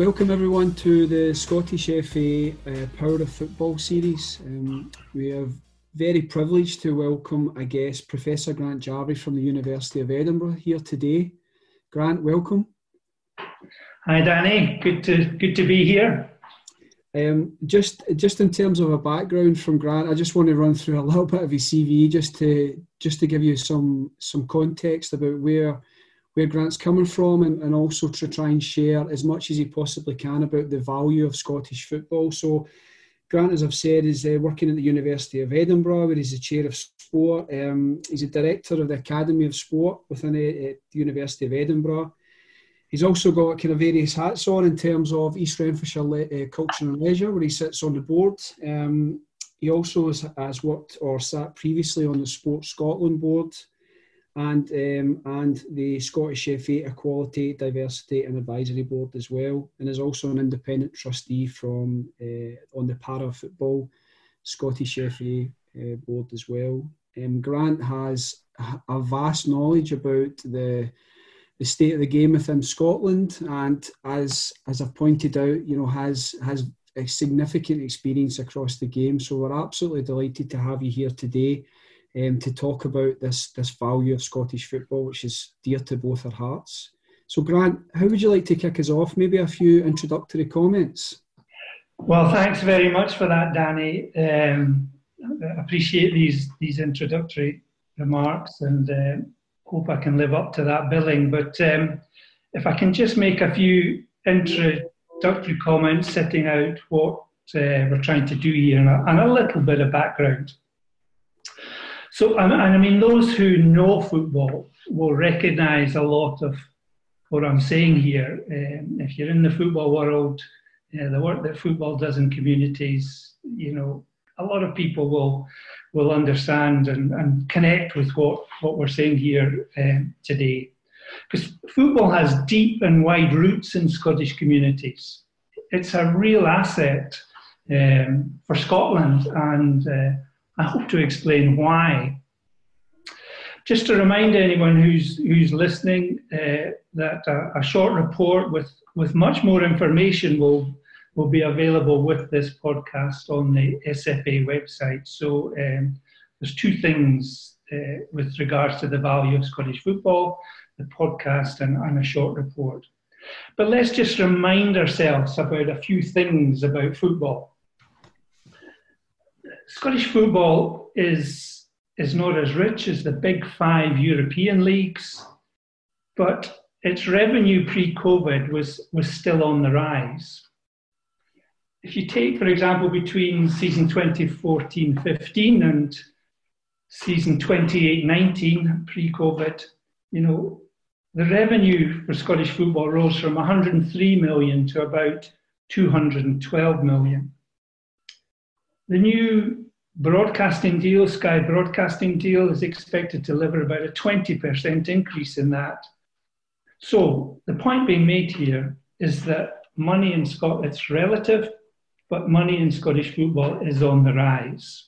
Welcome everyone to the Scottish FA Power of Football series. We are very privileged to welcome a guest, Professor Grant Jarvis from the University of Edinburgh here today. Grant, welcome. Hi Danny, good to be here. Just in terms of a background from Grant, I just want to run through a little bit of his CV just to give you some context about where Grant's coming from, and also to try and share as much as he possibly can about the value of Scottish football. So Grant, as I've said, is working at the University of Edinburgh, where he's the chair of sport. He's a director of the Academy of Sport within the University of Edinburgh. He's also got kind of various hats on in terms of East Renfrewshire Culture and Leisure, where he sits on the board. He also has worked or sat previously on the Sport Scotland board, and the Scottish FA Equality, Diversity and Advisory Board as well, and is also an independent trustee from on the Para Football Scottish FA board as well. Grant has a vast knowledge about the state of the game within Scotland, and as I've pointed out, has a significant experience across the game. So we're absolutely delighted to have you here today. To talk about this value of Scottish football, which is dear to both our hearts. So Grant, how would you like to kick us off? Maybe a few introductory comments. Well, thanks very much for that, Danny. I appreciate these introductory remarks, and hope I can live up to that billing. But if I can just make a few introductory comments setting out what we're trying to do here, and a little bit of background. So, and I mean, those who know football will recognise a lot of what I'm saying here. If you're in the football world, the work that football does in communities, a lot of people will understand and connect with what we're saying here today. Because football has deep and wide roots in Scottish communities. It's a real asset for Scotland, and I hope to explain why. Just to remind anyone who's listening that a short report with much more information will be available with this podcast on the SFA website. So there's two things with regards to the value of Scottish football: the podcast and a short report. But let's just remind ourselves about a few things about football. Scottish football is not as rich as the big five European leagues, but its revenue pre-COVID was still on the rise. If you take, for example, between season 2014-15 and season 28-19 pre-COVID, the revenue for Scottish football rose from 103 million to about 212 million. The new broadcasting deal, Sky Broadcasting deal, is expected to deliver about a 20% increase in that. So the point being made here is that money in Scotland, it's relative, but money in Scottish football is on the rise.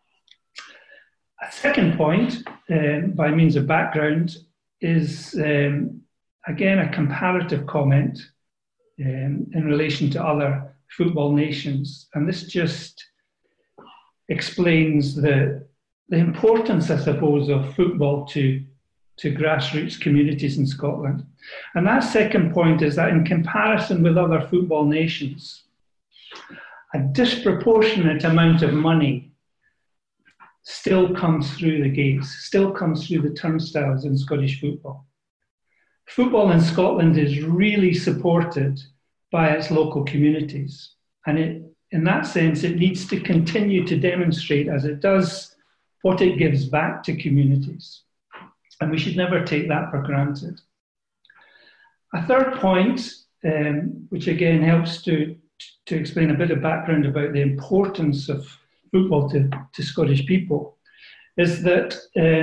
A second point, by means of background, is again a comparative comment in relation to other football nations. And this just explains the importance, I suppose, of football to grassroots communities in Scotland. And that second point is that in comparison with other football nations, a disproportionate amount of money still comes through the gates, still comes through the turnstiles in Scottish football. Football in Scotland is really supported by its local communities, and in that sense, it needs to continue to demonstrate, as it does, what it gives back to communities. And we should never take that for granted. A third point, which again helps to explain a bit of background about the importance of football to Scottish people, is that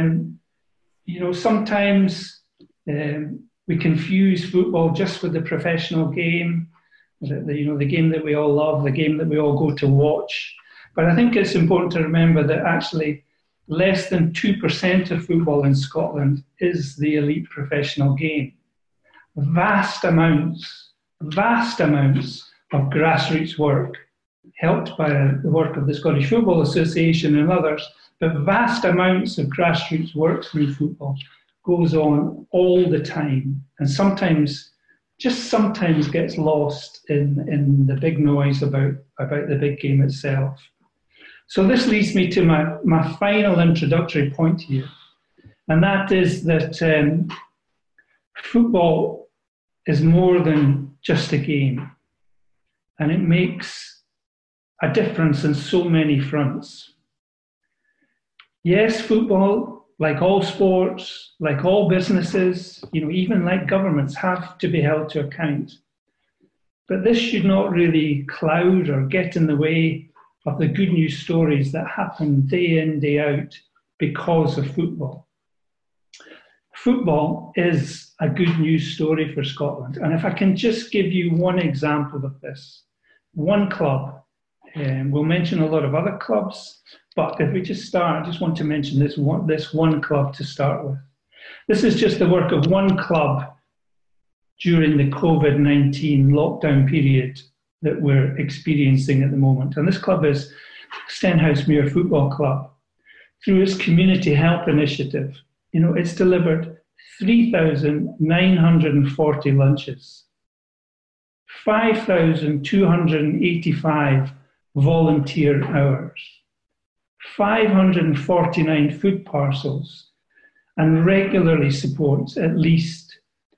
sometimes we confuse football just with the professional game. The game that we all love, the game that we all go to watch. But I think it's important to remember that actually less than 2% of football in Scotland is the elite professional game. Vast amounts vast amounts of grassroots work, helped by the work of the Scottish Football Association and others, but vast amounts of grassroots work through football goes on all the time, and sometimes gets lost in the big noise about the big game itself. So this leads me to my final introductory point here, and that is that football is more than just a game, and it makes a difference in so many fronts. Yes, football, like all sports, like all businesses, even like governments, have to be held to account. But this should not really cloud or get in the way of the good news stories that happen day in, day out because of football. Football is a good news story for Scotland. And if I can just give you one example of this, one club, we'll mention a lot of other clubs, but if we just start, I just want to mention this one club to start with. This is just the work of one club during the COVID-19 lockdown period that we're experiencing at the moment. And this club is Stenhousemuir Football Club. Through its community help initiative, it's delivered 3,940 lunches, 5,285 volunteer hours, 549 food parcels, and regularly supports at least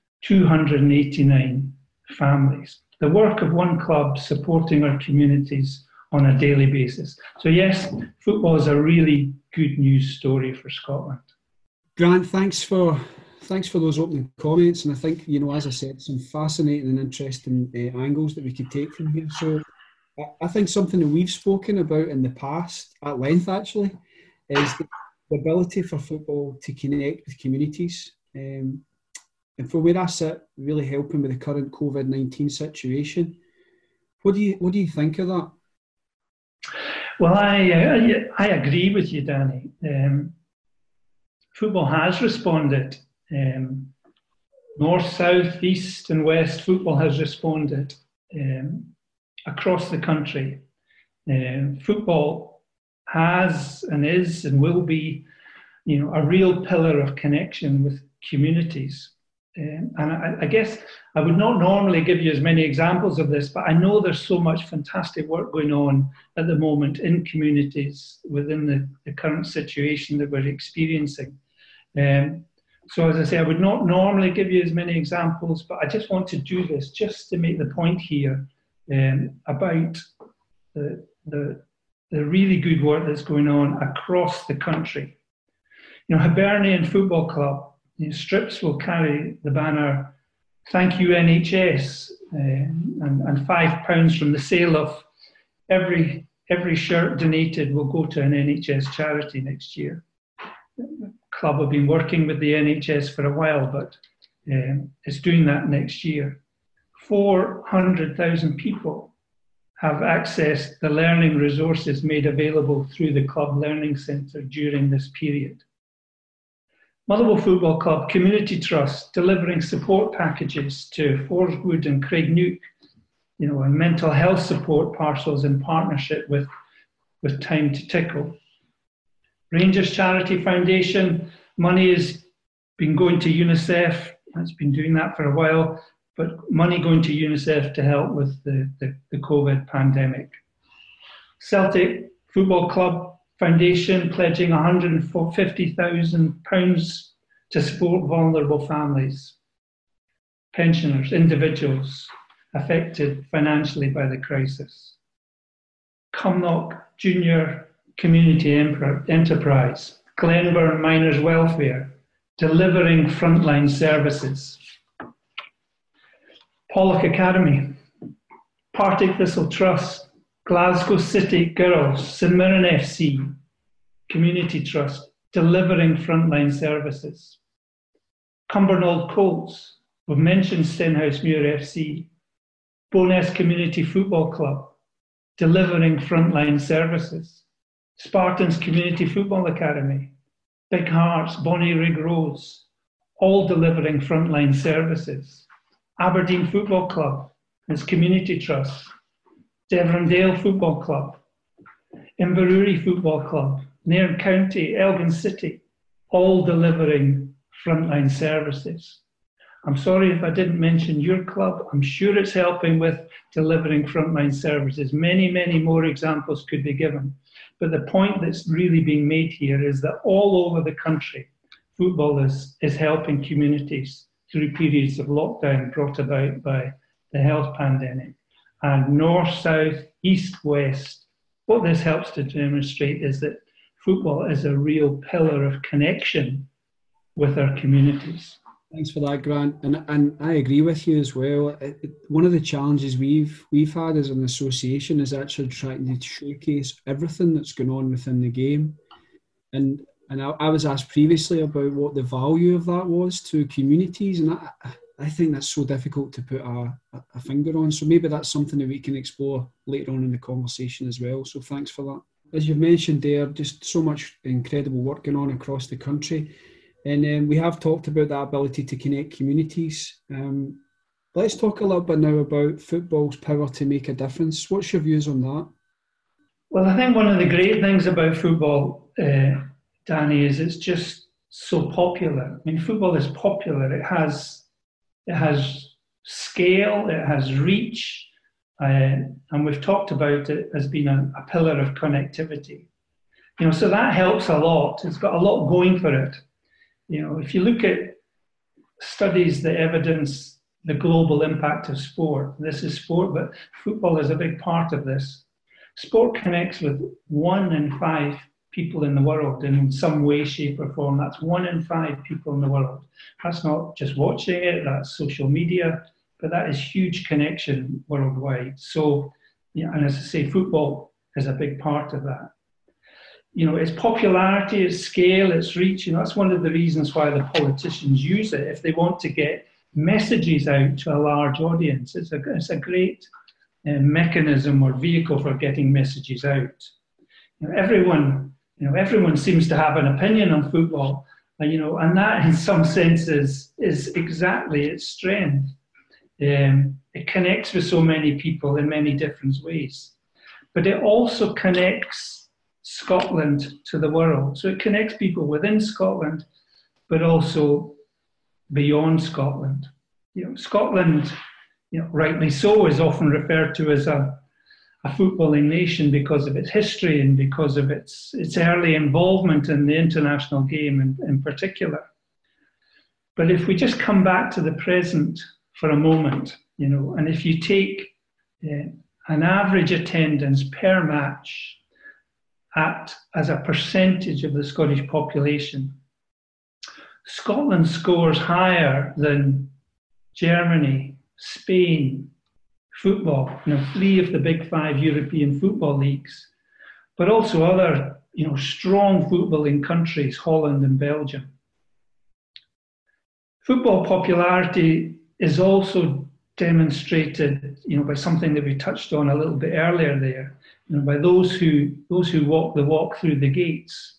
289 families. The work of one club supporting our communities on a daily basis. So yes, football is a really good news story for Scotland. Grant, thanks for those opening comments, and I think, as I said, some fascinating and interesting angles that we could take from here. So I think something that we've spoken about in the past, at length actually, is the ability for football to connect with communities. And from where I sit, really helping with the current COVID-19 situation. What do you think of that? Well, I agree with you, Danny. Football has responded. North, south, east and west, football has responded across the country. Football has and is and will be, a real pillar of connection with communities. And I guess I would not normally give you as many examples of this, but I know there's so much fantastic work going on at the moment in communities within the current situation that we're experiencing. So as I say, I would not normally give you as many examples, but I just want to do this just to make the point here about the really good work that's going on across the country. Hibernian Football Club, strips will carry the banner, "Thank you NHS," and £5 from the sale of every shirt donated will go to an NHS charity next year. The club have been working with the NHS for a while, but it's doing that next year. 400,000 people have accessed the learning resources made available through the Club Learning Centre during this period. Motherwell Football Club Community Trust delivering support packages to Forswood and Craignook, and mental health support parcels in partnership with Time to Tickle. Rangers Charity Foundation, money has been going to UNICEF. It's been doing that for a while, but money going to UNICEF to help with the COVID pandemic. Celtic Football Club Foundation pledging £150,000 to support vulnerable families, pensioners, individuals affected financially by the crisis. Cumnock Junior Community Enterprise, Glenburn Miners Welfare, delivering frontline services. Pollock Academy, Partick Thistle Trust, Glasgow City Girls, St Mirren FC, Community Trust, delivering frontline services. Cumbernauld Colts, we've mentioned Stenhousemuir FC, Bowness Community Football Club, delivering frontline services. Spartans Community Football Academy, Big Hearts, Bonnyrigg Rose, all delivering frontline services. Aberdeen Football Club, It's community trusts, Devondale Football Club, Inverurie Football Club, Nairn County, Elgin City, all delivering frontline services. I'm sorry if I didn't mention your club. I'm sure it's helping with delivering frontline services. Many, many more examples could be given. But the point that's really being made here is that all over the country, football is helping communities through periods of lockdown brought about by the health pandemic. And north, south, east, west, what this helps to demonstrate is that football is a real pillar of connection with our communities. Thanks for that, Grant. And I agree with you as well. One of the challenges we've had as an association is actually trying to showcase everything that's going on within the game. And I was asked previously about what the value of that was to communities, and I think that's so difficult to put a finger on. So maybe that's something that we can explore later on in the conversation as well. So thanks for that. As you've mentioned there, just so much incredible work going on across the country. And we have talked about that ability to connect communities. Let's talk a little bit now about football's power to make a difference. What's your views on that? Well, I think one of the great things about football, Danny, is it's just so popular. I mean, football is popular. It has scale, it has reach, and we've talked about it as being a pillar of connectivity. You know, so that helps a lot. It's got a lot going for it. You know, if you look at studies that evidence the global impact of sport, this is sport, but football is a big part of this. Sport connects with 1 in 5 people in the world in some way, shape or form. That's 1 in 5 people in the world. That's not just watching it, that's social media, but that is huge connection worldwide. So, yeah, and as I say, football is a big part of that. You know, its popularity, its scale, its reach, you know, that's one of the reasons why the politicians use it. If they want to get messages out to a large audience, it's a great mechanism or vehicle for getting messages out. You know, everyone seems to have an opinion on football, you know, and that in some senses is exactly its strength. It connects with so many people in many different ways, but it also connects Scotland to the world. So it connects people within Scotland, but also beyond Scotland. You know, Scotland, you know, rightly so, is often referred to as a footballing nation because of its history and because of its early involvement in the international game in particular. But if we just come back to the present for a moment, you know, and if you take an average attendance per match as a percentage of the Scottish population, Scotland scores higher than Germany, Spain, football, you know, 3 of the big 5 European football leagues, but also other, you know, strong footballing countries, Holland and Belgium. Football popularity is also demonstrated, you know, by something that we touched on a little bit earlier there, you know, by those who walk the walk through the gates.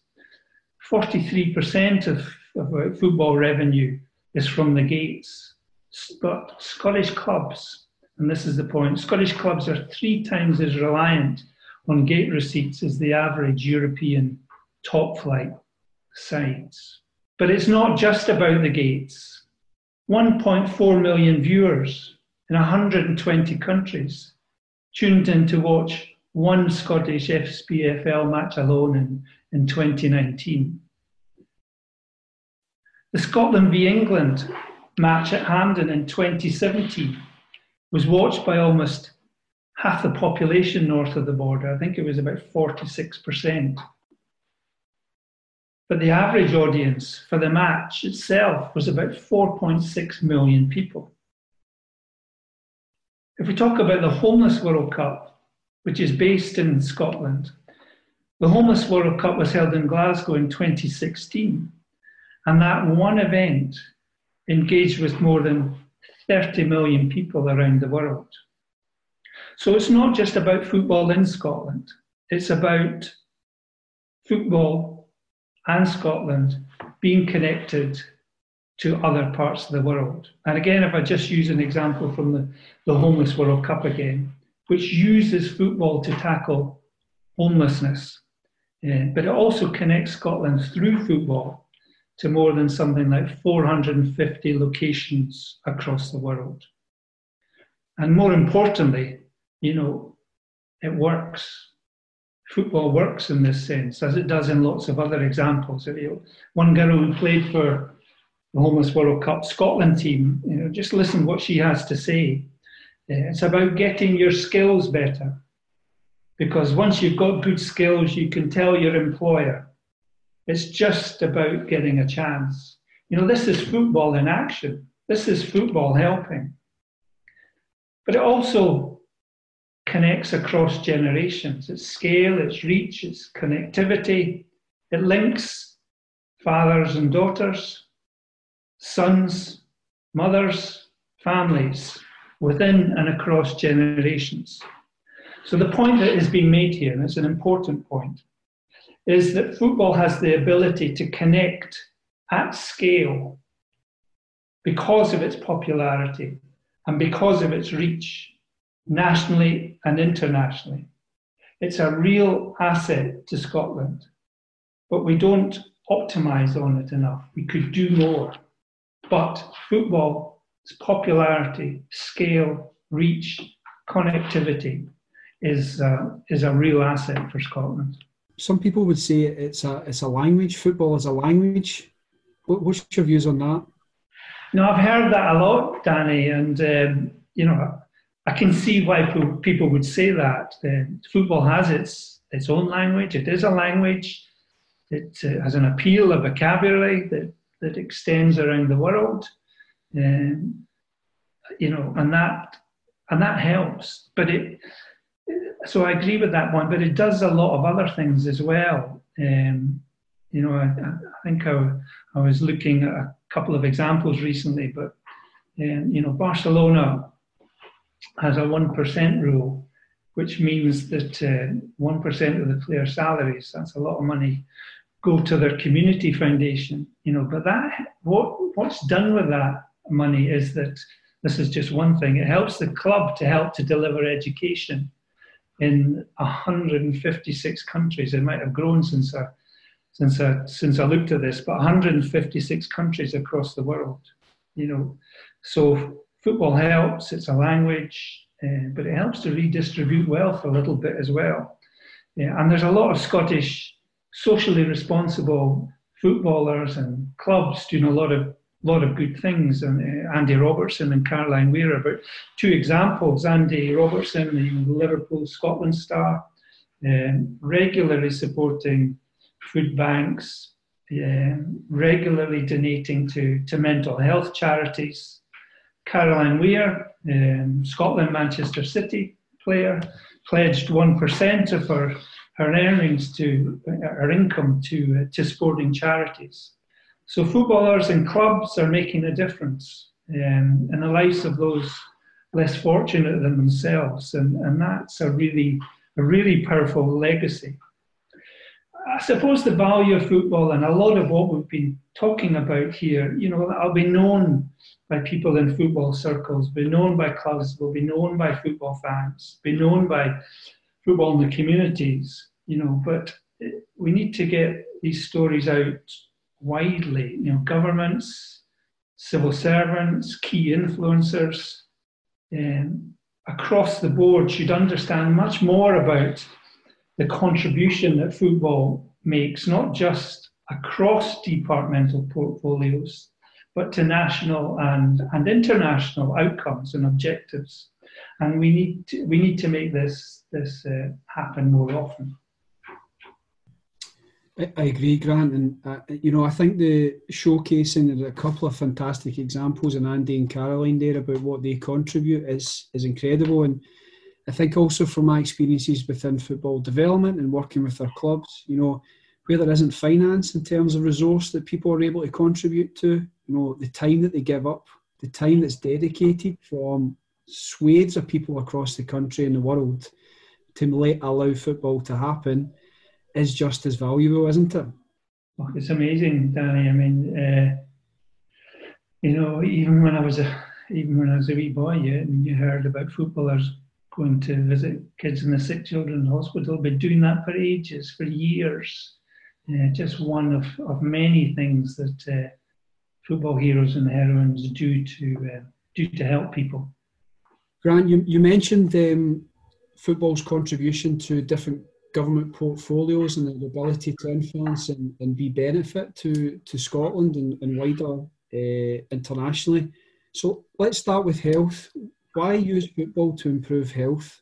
43% of football revenue is from the gates. But Scottish clubs, and this is the point, Scottish clubs are 3 times as reliant on gate receipts as the average European top flight sides. But it's not just about the gates. 1.4 million viewers in 120 countries tuned in to watch one Scottish SPFL match alone in 2019. The Scotland v England match at Hampden in 2017 was watched by almost half the population north of the border. I think it was about 46%. But the average audience for the match itself was about 4.6 million people. If we talk about the Homeless World Cup, which is based in Scotland, the Homeless World Cup was held in Glasgow in 2016, and that one event engaged with more than 30 million people around the world. So it's not just about football in Scotland, it's about football and Scotland being connected to other parts of the world. And again, if I just use an example from the Homeless World Cup again, which uses football to tackle homelessness, but it also connects Scotland through football to more than something like 450 locations across the world. And more importantly, it works. Football works in this sense, as it does in lots of other examples. One girl who played for the Homeless World Cup Scotland team, just listen what she has to say. It's about getting your skills better. Because once you've got good skills, you can tell your employer, it's just about getting a chance. This is football in action. This is football helping. But it also connects across generations. Its scale, its reach, its connectivity. It links fathers and daughters, sons, mothers, families, within and across generations. So the point that is being made here, and it's an important point, is that football has the ability to connect at scale because of its popularity and because of its reach, nationally and internationally. It's a real asset to Scotland, but we don't optimise on it enough. We could do more. But football's popularity, scale, reach, connectivity is a real asset for Scotland. Some people would say it's a language. Football is a language. What's your views on that? I've heard that a lot, Danny, and I can see why people would say that. Football has its own language. It is a language. It has an appeal, a vocabulary that extends around the world, and that helps. But so I agree with that one. But it does a lot of other things as well. I think I was looking at a couple of examples recently, but Barcelona has a 1% rule, which means that 1% of the players' salaries, that's a lot of money, go to their community foundation. But what's done with that money is that this is just one thing. It helps the club to help to deliver education in 156 countries. It might have grown since I looked at this, but 156 countries across the world. So football helps. It's a language, but it helps to redistribute wealth a little bit as well. And there's a lot of Scottish socially responsible footballers and clubs doing a lot of good things. And Andy Robertson and Caroline Weir are about two examples. Andy Robertson, the Liverpool Scotland star, regularly supporting food banks, regularly donating to mental health charities. Caroline Weir, Scotland Manchester City player, pledged 1% of her earnings her income to sporting charities. So footballers and clubs are making a difference in the lives of those less fortunate than themselves, and that's a really powerful legacy. I suppose the value of football and a lot of what we've been talking about here, I'll be known by people in football circles, be known by clubs, will be known by football fans, be known by football in the communities, but we need to get these stories out widely. Governments, civil servants, key influencers, across the board should understand much more about the contribution that football makes, not just across departmental portfolios, but to national and international outcomes and objectives. And we need to make this happen more often. I agree, Grant, and I think the showcasing of a couple of fantastic examples in Andy and Caroline there about what they contribute is incredible. And I think also from my experiences within football development and working with our clubs, where there isn't finance in terms of resource that people are able to contribute to, the time that they give up, the time that's dedicated from swathes of people across the country and the world to allow football to happen is just as valuable, isn't it? It's amazing, Danny. I mean, even when I was a wee boy, yeah, and you heard about footballers going to visit kids in the sick children's hospital, been doing that for ages, for years. Just one of many things that football heroes and heroines do to help people. Grant, you mentioned football's contribution to different government portfolios and the ability to influence and be benefit to Scotland and wider internationally. So let's start with health. Why use football to improve health?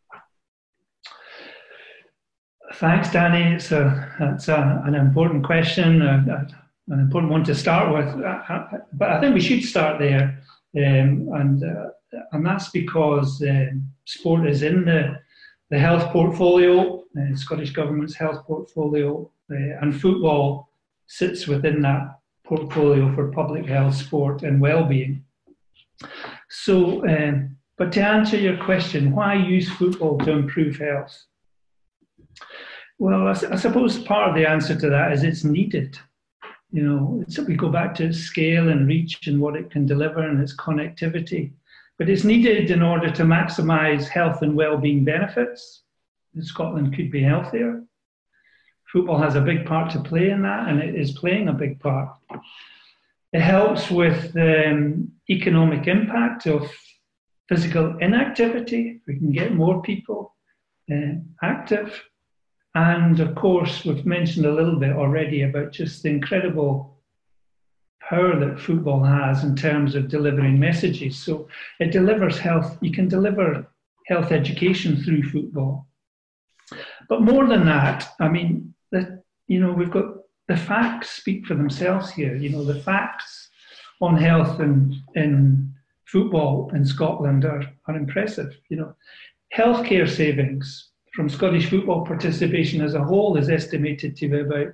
Thanks, Danny. That's an important question, an important one to start with. But I think we should start there, and that's because sport is in the health portfolio, the Scottish Government's health portfolio, and football sits within that portfolio for public health, sport, and well-being. So, but to answer your question, why use football to improve health? Well, I suppose part of the answer to that is it's needed. We go back to its scale and reach and what it can deliver and its connectivity. But it's needed in order to maximise health and well-being benefits. Scotland could be healthier. Football has a big part to play in that, and it is playing a big part. It helps with the economic impact of physical inactivity. We can get more people active. And of course, we've mentioned a little bit already about just the incredible power that football has in terms of delivering messages. So it delivers health. You can deliver health education through football. But more than that, I mean, we've got the facts speak for themselves here. The facts on health in football in Scotland are impressive. Healthcare savings from Scottish football participation as a whole is estimated to be about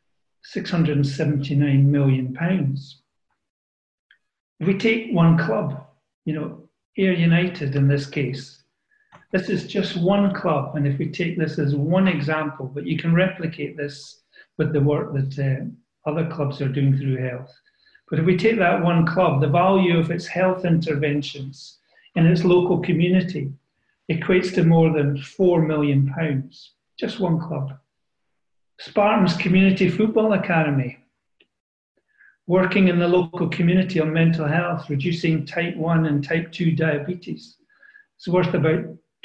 £679 million. If we take one club, Ayr United in this case, this is just one club, and if we take this as one example, but you can replicate this with the work that other clubs are doing through health. But if we take that one club, the value of its health interventions in its local community equates to more than £4 million, just one club. Spartans Community Football Academy, working in the local community on mental health, reducing type 1 and type 2 diabetes. It's worth about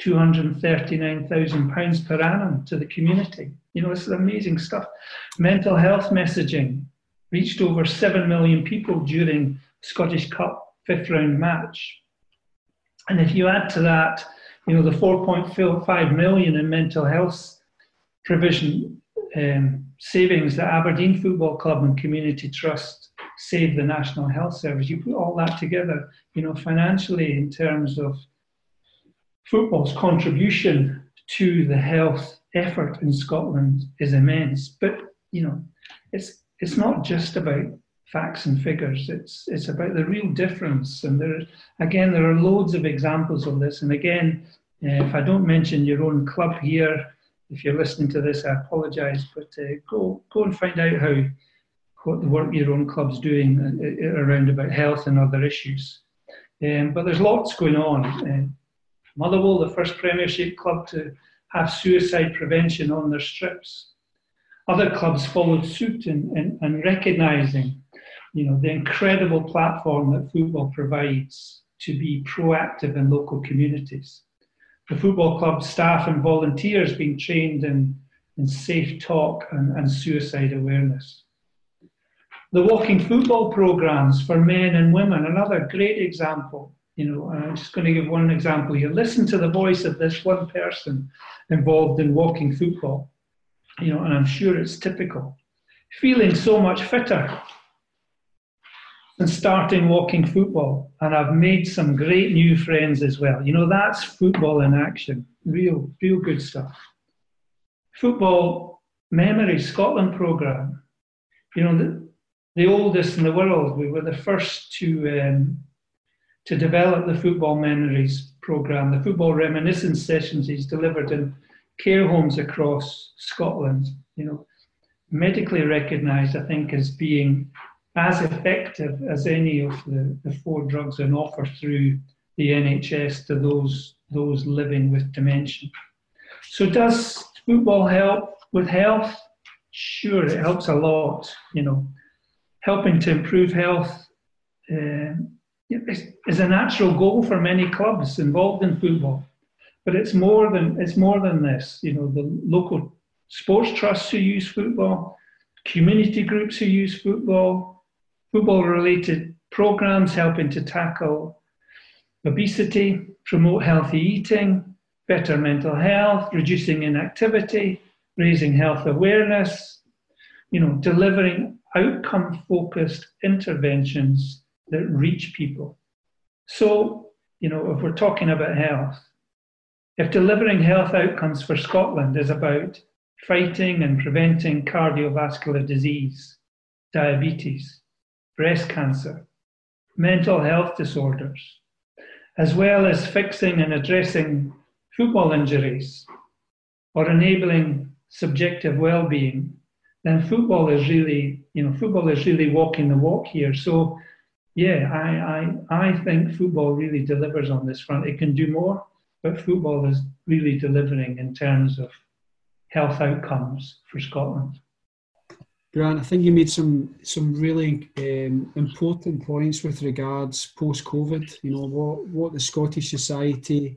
£239,000 per annum to the community. This is amazing stuff. Mental health messaging reached over 7 million people during Scottish Cup 5th round match. And if you add to that, the 4.5 million in mental health provision savings that Aberdeen Football Club and Community Trust saved the National Health Service, you put all that together, financially in terms of football's contribution to the health effort in Scotland is immense. But, it's not just about facts and figures. It's about the real difference. And there are loads of examples of this. And again, if I don't mention your own club here, if you're listening to this, I apologise, but go and find out what the work your own club's doing around about health and other issues. But there's lots going on. Motherwell, the first Premiership club to have suicide prevention on their strips. Other clubs followed suit in recognising, the incredible platform that football provides to be proactive in local communities. The football club staff and volunteers being trained in safe talk and suicide awareness. The walking football programmes for men and women, another great example. I'm just going to give one example here. Listen to the voice of this one person involved in walking football, and I'm sure it's typical. Feeling so much fitter and starting walking football, and I've made some great new friends as well. That's football in action, real good stuff. Football Memories Scotland programme, the oldest in the world. We were the first to develop the Football Memories programme. The football reminiscence sessions he's delivered in care homes across Scotland, medically recognised, I think, as being as effective as any of the 4 drugs on offer through the NHS to those living with dementia. So does football help with health? Sure, it helps a lot. Helping to improve health is a natural goal for many clubs involved in football. But it's more than this. The local sports trusts who use football, community groups who use football-related programs helping to tackle obesity, promote healthy eating, better mental health, reducing inactivity, raising health awareness, delivering outcome-focused interventions that reach people. So, if we're talking about health, if delivering health outcomes for Scotland is about fighting and preventing cardiovascular disease, diabetes, breast cancer, mental health disorders, as well as fixing and addressing football injuries or enabling subjective well-being, then football is really walking the walk here. So, yeah, I think football really delivers on this front. It can do more, but football is really delivering in terms of health outcomes for Scotland. Grant, I think you made some really important points with regards post-COVID. What the Scottish society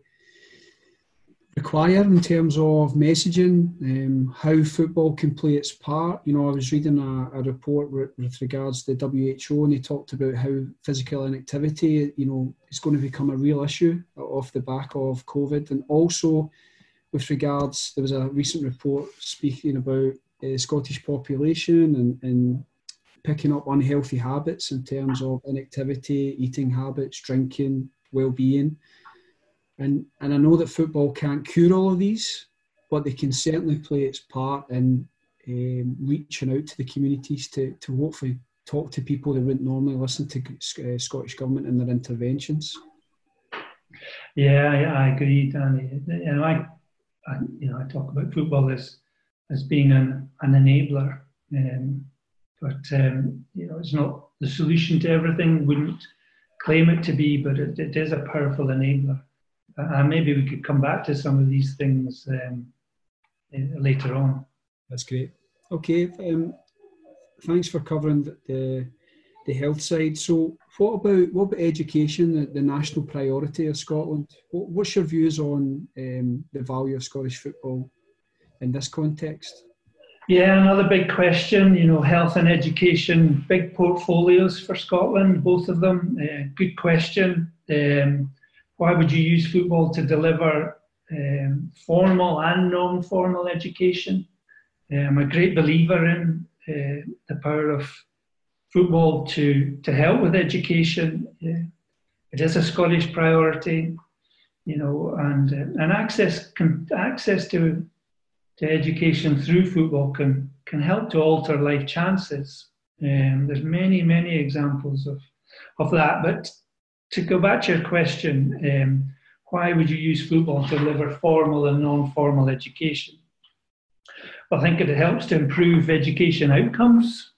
require in terms of messaging, how football can play its part. I was reading a report with regards to the WHO, and they talked about how physical inactivity, is going to become a real issue off the back of COVID. And also with regards, there was a recent report speaking about the Scottish population and picking up unhealthy habits in terms of inactivity, eating habits, drinking, well-being. And I know that football can't cure all of these, but they can certainly play its part in reaching out to the communities to hopefully talk to people that wouldn't normally listen to Scottish Government and their interventions. Yeah, I agree, Danny. I talk about football as being an enabler, but it's not the solution to everything. Wouldn't claim it to be, but it is a powerful enabler. Maybe we could come back to some of these things later on. That's great. Okay, thanks for covering the health side. So what about education, the national priority of Scotland? What's your views on the value of Scottish football in this context? Yeah, another big question, health and education, big portfolios for Scotland, both of them. Good question. Why would you use football to deliver formal and non-formal education? I'm a great believer in the power of football to help with education. It is a Scottish priority, and access to education through football can help to alter life chances. There's many examples of that. But to go back to your question, why would you use football to deliver formal and non-formal education? Well, I think it helps to improve education outcomes.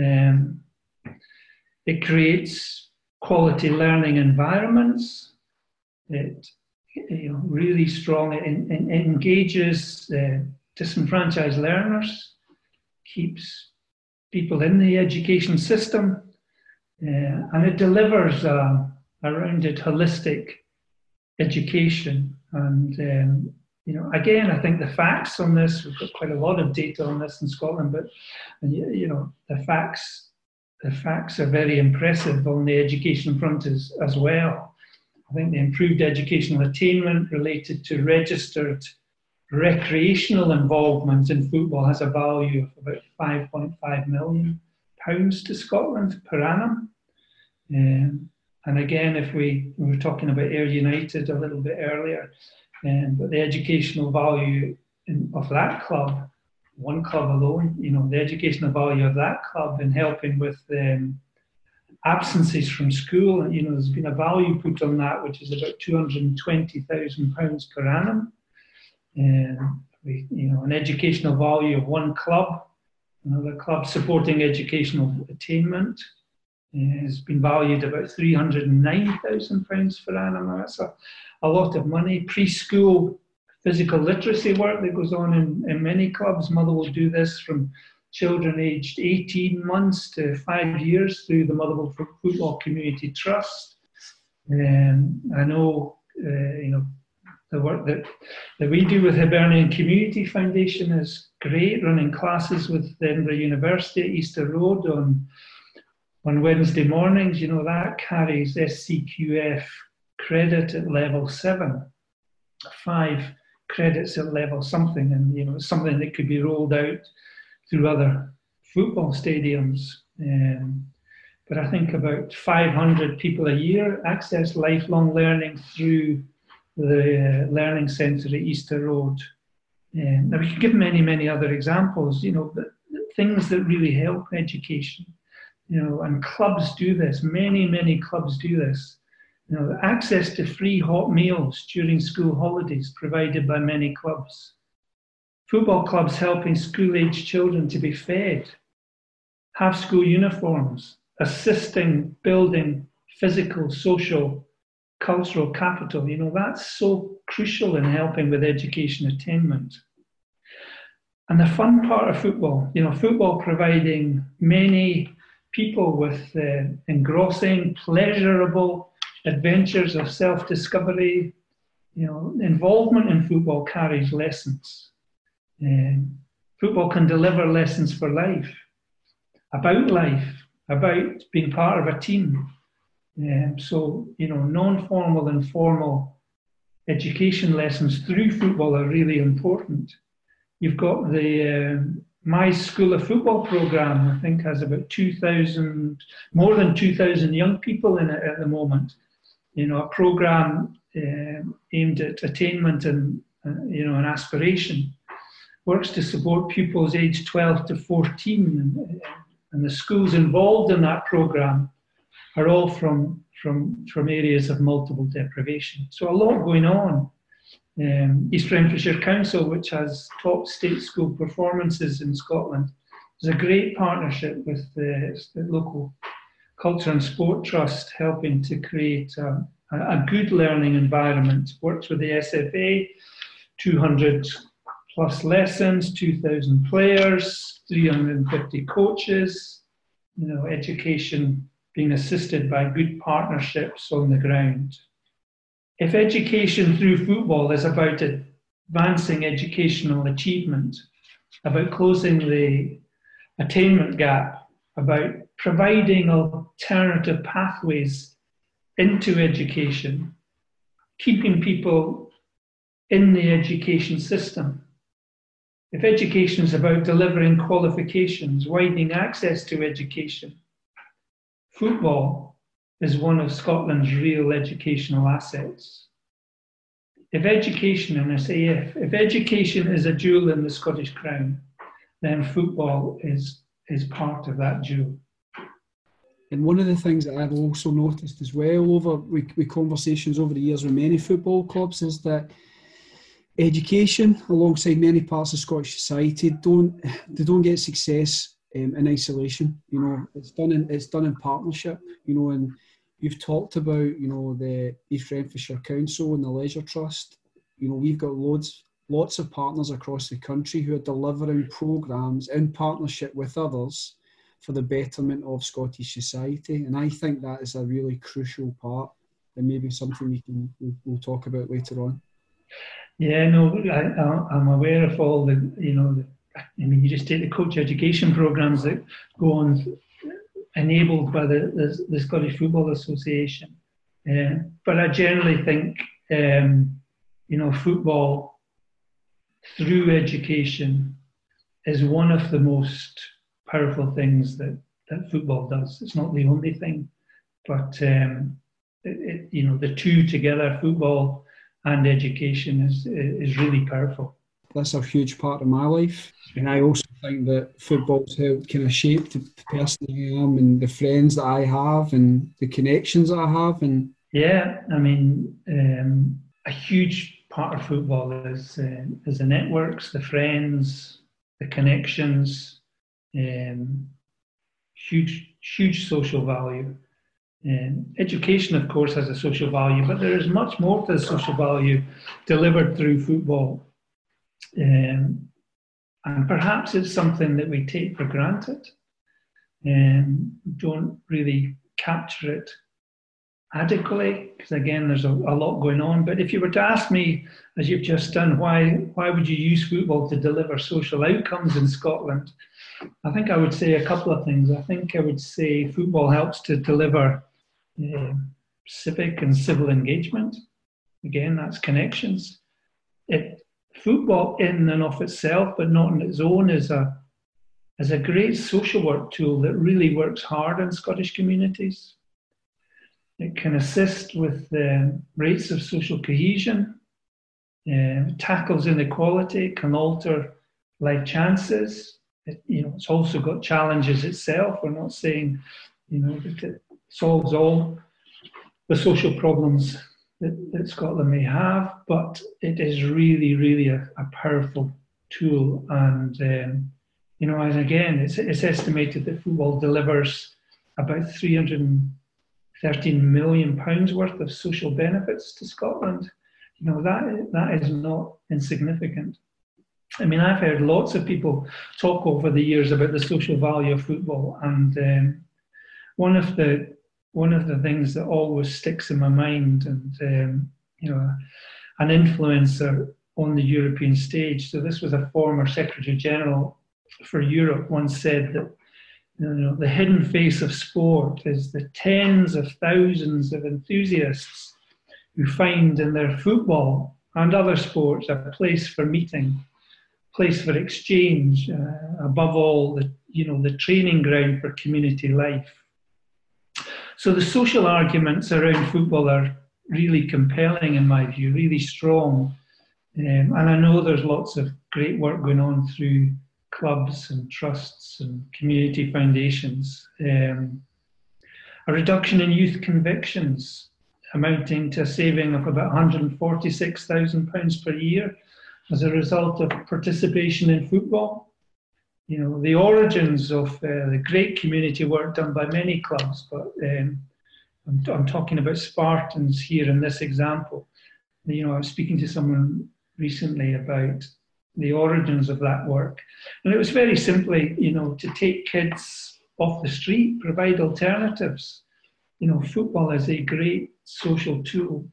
It creates quality learning environments. It really strong. It engages disenfranchised learners, keeps people in the education system, and it delivers a rounded, holistic education. And again, I think the facts on this, we've got quite a lot of data on this in Scotland, but the facts are very impressive on the education front as well. I think the improved educational attainment related to registered recreational involvement in football has a value of about £5.5 million to Scotland per annum. And again, if we were talking about Ayr United a little bit earlier, but the educational value of that club, one club alone, the educational value of that club in helping with absences from school, there's been a value put on that, which is about £220,000 per annum. An educational value of one club, another club supporting educational attainment, has been valued about £309,000 per annum. That's a lot of money. Preschool physical literacy work that goes on in many clubs. Motherwell do this from children aged 18 months to 5 years through the Motherwell Football Community Trust. I know, the work that we do with Hibernian Community Foundation is great, running classes with Edinburgh University at Easter Road on Wednesday mornings. That carries SCQF credit at level 7, 5 credits at level something, and it's something that could be rolled out through other football stadiums. But I think about 500 people a year access lifelong learning through the Learning Centre at Easter Road. Now we could give many, many other examples, but things that really help education, and clubs do this. Many, many clubs do this. Access to free hot meals during school holidays provided by many clubs. Football clubs helping school-aged children to be fed, have school uniforms, assisting building physical, social, cultural capital. That's so crucial in helping with education attainment. And the fun part of football, football providing many people with engrossing, pleasurable adventures of self-discovery. Involvement in football carries lessons. Football can deliver lessons for life, about being part of a team. So, non-formal and formal education lessons through football are really important. You've got the My School of Football programme, I think has about more than 2,000 young people in it at the moment. A programme aimed at attainment and, an aspiration. Works to support pupils aged 12 to 14, and the schools involved in that programme are all from areas of multiple deprivation. So a lot going on. East Renfrewshire Council, which has top state school performances in Scotland, is a great partnership with the local Culture and Sport Trust, helping to create a good learning environment. Works with the SFA, 200 plus lessons, 2,000 players, 350 coaches, education being assisted by good partnerships on the ground. If education through football is about advancing educational achievement, about closing the attainment gap, about providing alternative pathways into education, keeping people in the education system. If education is about delivering qualifications, widening access to education, football is one of Scotland's real educational assets. If education, and I say if education is a jewel in the Scottish crown, then football is part of that jewel. And one of the things that I've also noticed as well with conversations over the years with many football clubs is that education, alongside many parts of Scottish society, don't get success in isolation. It's done in partnership. And you've talked about the East Renfrewshire Council and the Leisure Trust. We've got lots of partners across the country who are delivering programmes in partnership with others for the betterment of Scottish society, and I think that is a really crucial part, and maybe something we'll talk about later on. Yeah, no, I'm aware of all you just take the coach education programmes that go on, enabled by the Scottish Football Association. But I generally think, football through education is one of the most powerful things that football does. It's not the only thing, but the two together, football and education, is really powerful. That's a huge part of my life, and I also think that football's helped kind of shape the person I am and the friends that I have and the connections that I have. And yeah, a huge part of football is the networks, the friends, the connections. huge social value. Education, of course, has a social value, but there is much more to the social value delivered through football. And perhaps it's something that we take for granted and don't really capture it adequately, because again, there's a lot going on. But if you were to ask me, as you've just done, why would you use football to deliver social outcomes in Scotland? I think I would say a couple of things. I think I would say football helps to deliver civic and civil engagement. Again, that's connections. Football in and of itself, but not on its own, is a great social work tool that really works hard in Scottish communities. It can assist with rates of social cohesion, tackles inequality, can alter life chances. It's also got challenges itself. We're not saying, that it solves all the social problems that Scotland may have, but it is really, really a powerful tool. And and again, it's estimated that football delivers about £313 million worth of social benefits to Scotland. That is not insignificant. I mean, I've heard lots of people talk over the years about the social value of football, and one of the things that always sticks in my mind, and an influencer on the European stage. So this was a former Secretary General for Europe once said that the hidden face of sport is the tens of thousands of enthusiasts who find in their football and other sports a place for meeting, place for exchange, above all, the training ground for community life. So the social arguments around football are really compelling in my view, really strong. And I know there's lots of great work going on through clubs and trusts and community foundations. A reduction in youth convictions amounting to a saving of about £146,000 per year as a result of participation in football. The origins of the great community work done by many clubs, but I'm talking about Spartans here in this example. I was speaking to someone recently about the origins of that work. And it was very simply, to take kids off the street, provide alternatives. Football is a great social tool.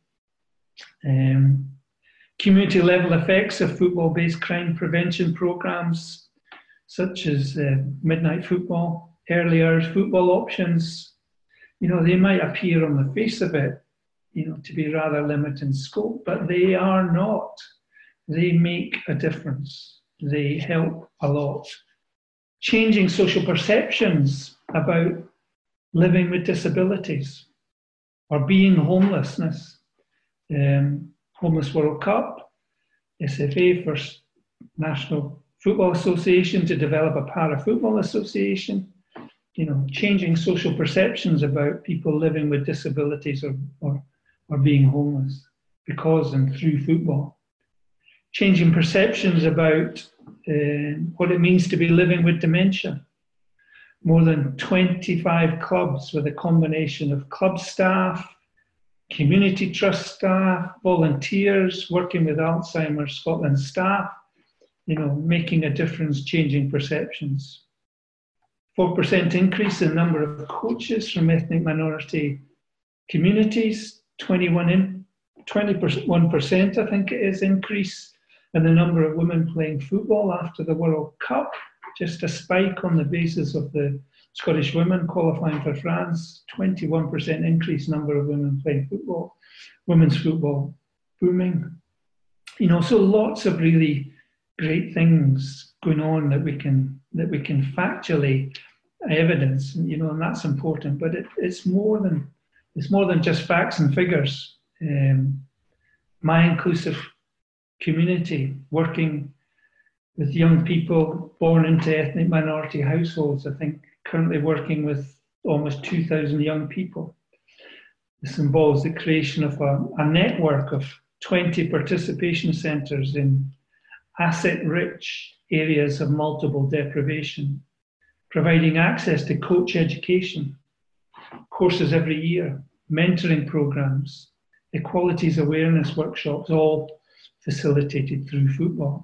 Community level effects of football-based crime prevention programs, such as midnight football, early hours football options, they might appear on the face of it, to be rather limited in scope, but they are not. They make a difference. They help a lot. Changing social perceptions about living with disabilities or being homelessness. Homeless World Cup, SFA, First National Football Association to develop a para-football association. Changing social perceptions about people living with disabilities or being homeless because and through football. Changing perceptions about what it means to be living with dementia. More than 25 clubs with a combination of club staff, community trust staff, volunteers working with Alzheimer's Scotland staff, making a difference, changing perceptions. 4% increase in number of coaches from ethnic minority communities, 21%, I think it is, increase in the number of women playing football after the World Cup, just a spike on the basis of the Scottish women qualifying for France, 21% increase number of women playing football, women's football booming. So lots of really great things going on that we can factually evidence, and that's important. But it's more than just facts and figures. My inclusive community, working with young people born into ethnic minority households, I think currently working with almost 2,000 young people. This involves the creation of a network of 20 participation centres in asset-rich areas of multiple deprivation, providing access to coach education, courses every year, mentoring programs, equalities awareness workshops, all facilitated through football.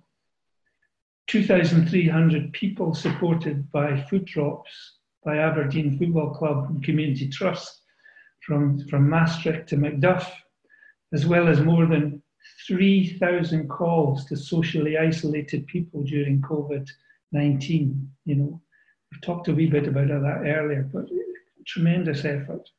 2,300 people supported by food drops by Aberdeen Football Club and Community Trust from Maastricht to Macduff, as well as more than 3,000 calls to socially isolated people during COVID-19. You know, we've talked a wee bit about that earlier, but tremendous effort.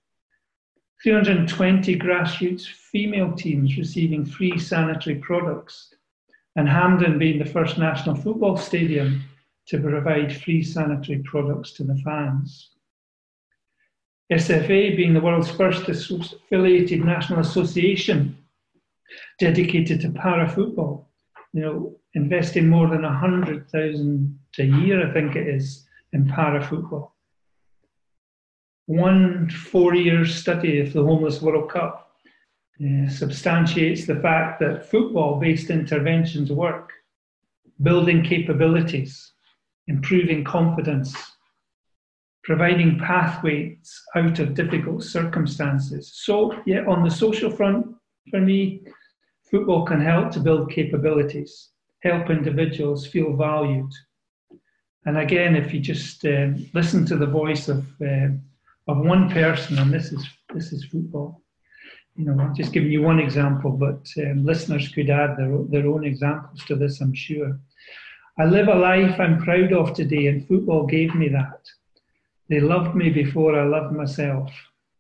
320 grassroots female teams receiving free sanitary products, and Hampden being the first national football stadium to provide free sanitary products to the fans. SFA being the world's first affiliated national association dedicated to para-football, you know, investing more than 100,000 a year, I think it is, in para-football. 1 4-year study of the Homeless World Cup substantiates the fact that football-based interventions work, building capabilities, improving confidence, providing pathways out of difficult circumstances. So, yeah, on the social front, for me, football can help to build capabilities, help individuals feel valued. And again, if you just listen to the voice of one person, and this is football. You know, I'm just giving you one example, but listeners could add their own examples to this, I'm sure. I live a life I'm proud of today, and football gave me that. They loved me before I loved myself.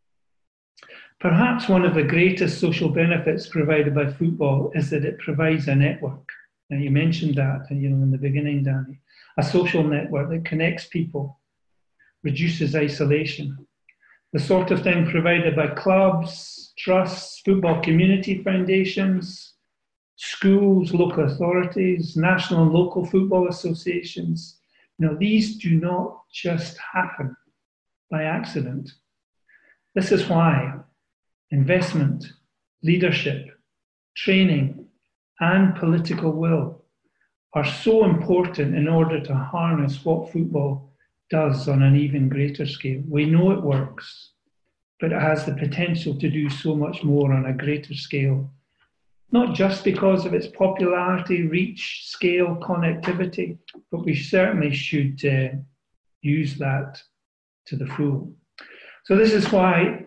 Perhaps one of the greatest social benefits provided by football is that it provides a network. Now, you mentioned that, you know, in the beginning, Danny. A social network that connects people, reduces isolation. The sort of thing provided by clubs, trusts, football community foundations, schools, local authorities, national and local football associations. You know, these do not just happen by accident. This is why investment, leadership, training, and political will are so important in order to harness what football does on an even greater scale. We know it works, but it has the potential to do so much more on a greater scale, not just because of its popularity, reach, scale, connectivity, but we certainly should use that to the full. So this is why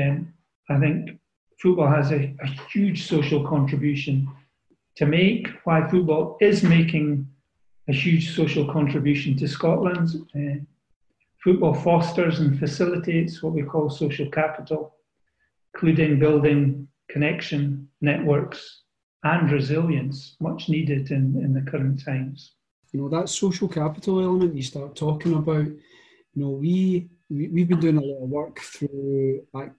I think football has a huge social contribution to make, why football is making a huge social contribution to Scotland. Football fosters and facilitates what we call social capital, including building connection, networks, and resilience, much needed in the current times. You know, that social capital element you start talking about, you know, we've been doing a lot of work through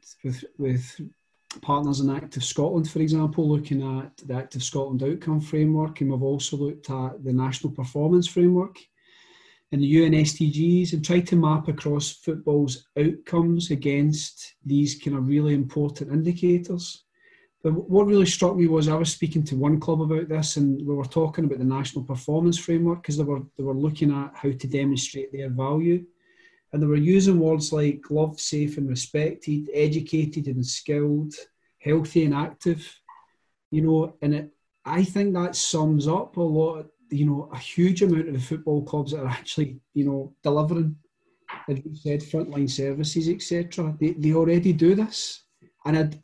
with partners in Active Scotland, for example, looking at the Active Scotland Outcome Framework, and we've also looked at the National Performance Framework and the UN SDGs, and tried to map across football's outcomes against these kind of really important indicators. But what really struck me was I was speaking to one club about this, and we were talking about the National Performance Framework because they were looking at how to demonstrate their value. And they were using words like loved, safe and respected, educated and skilled, healthy and active, you know, and I think that sums up a lot, you know, a huge amount of the football clubs that are actually, you know, delivering, as you said, frontline services, etc. They already do this. And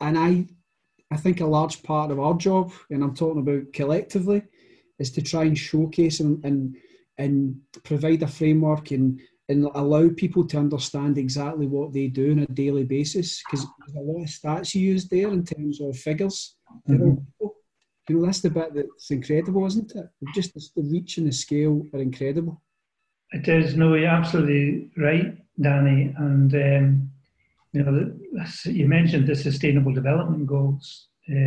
I think a large part of our job, and I'm talking about collectively, is to try and showcase and provide a framework and allow people to understand exactly what they do on a daily basis, because there's a lot of stats you use there in terms of figures. Mm-hmm. You know, that's the bit that's incredible, isn't it? Just the reach and the scale are incredible. It is. No, you're absolutely right, Danny. And you know, you mentioned the Sustainable Development Goals.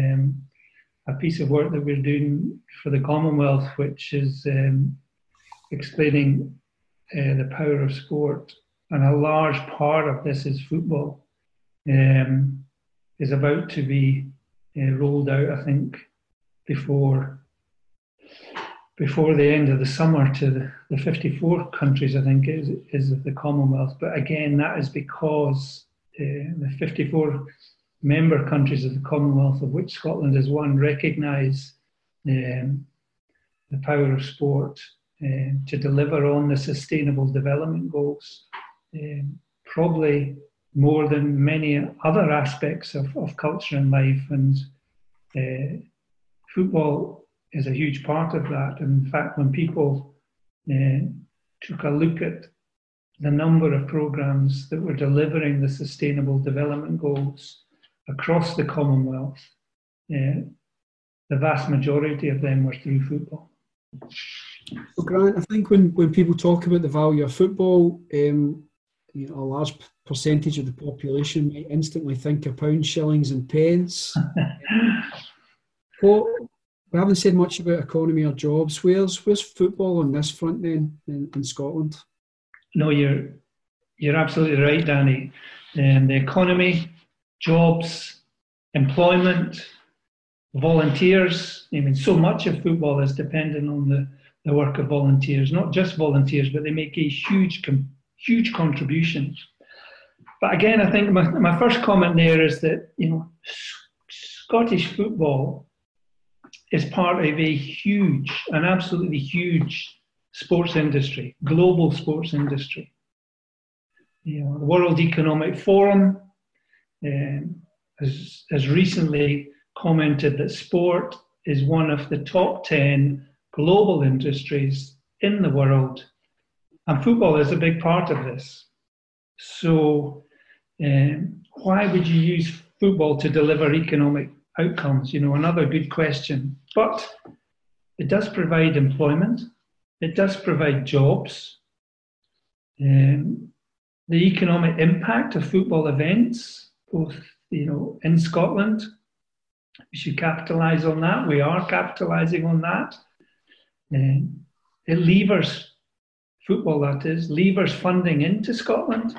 A piece of work that we're doing for the Commonwealth, which is explaining the power of sport, and a large part of this is football, is about to be rolled out, I think, before before the end of the summer to the 54 countries, I think, is of the Commonwealth. But again, that is because the 54 member countries of the Commonwealth, of which Scotland is one, recognise the power of sport to deliver on the Sustainable Development Goals, probably more than many other aspects of culture and life. And football is a huge part of that. In fact, when people took a look at the number of programs that were delivering the Sustainable Development Goals across the Commonwealth, the vast majority of them were through football. So Grant, I think when people talk about the value of football, a large percentage of the population might instantly think of pounds, shillings and pence. We haven't said much about economy or jobs. Where's football on this front then in Scotland? No, you're absolutely right, Danny. The economy, jobs, employment, volunteers. I mean, so much of football is dependent on the work of volunteers. Not just volunteers, but they make a huge contribution. But again, I think my first comment there is that Scottish football is part of an absolutely huge sports industry, global sports industry. The World Economic Forum has recently commented that sport is one of the top 10 global industries in the world, and football is a big part of this. So why would you use football to deliver economic outcomes? Another good question. But it does provide employment. It does provide jobs. The economic impact of football events, both in Scotland, we should capitalise on that. We are capitalising on that. It levers football, that is, levers funding into Scotland.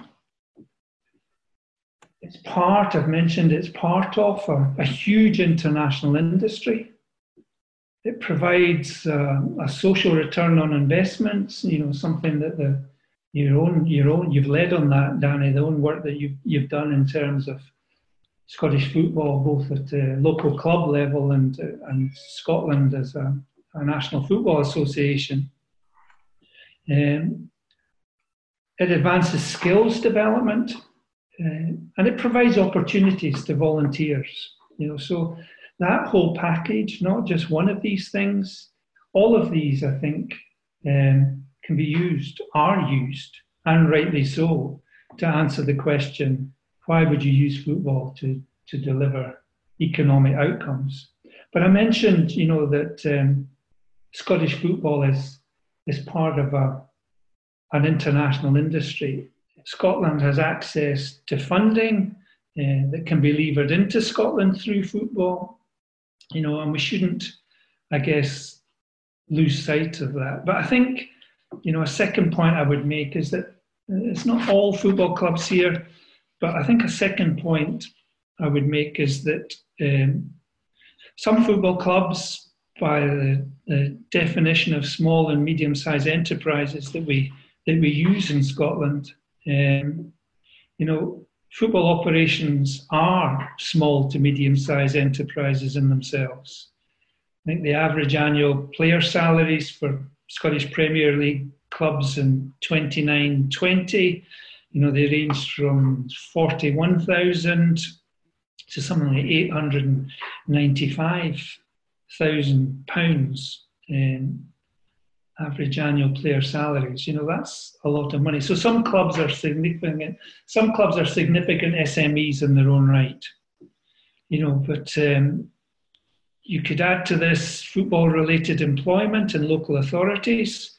It's part of a huge international industry. It provides a social return on investments, something that you've led on that, Danny, the own work that you've done in terms of Scottish football, both at the local club level and Scotland as a national football association. It advances skills development, and it provides opportunities to volunteers. So that whole package, not just one of these things, all of these, I think, can be used, are used, and rightly so, to answer the question, why would you use football to deliver economic outcomes? But I mentioned, that Scottish football is part of an international industry. Scotland has access to funding that can be levered into Scotland through football, and we shouldn't, I guess, lose sight of that. But I think, a second point I would make is that it's not all football clubs here, but I think a second point I would make is that some football clubs, by the definition of small and medium-sized enterprises that we use in Scotland, football operations are small to medium-sized enterprises in themselves. I think the average annual player salaries for Scottish Premier League clubs in 29-20, they range from 41,000 to something like £895,000 in average annual player salaries. That's a lot of money. So some clubs are significant. Some clubs are significant SMEs in their own right. But you could add to this football-related employment in local authorities.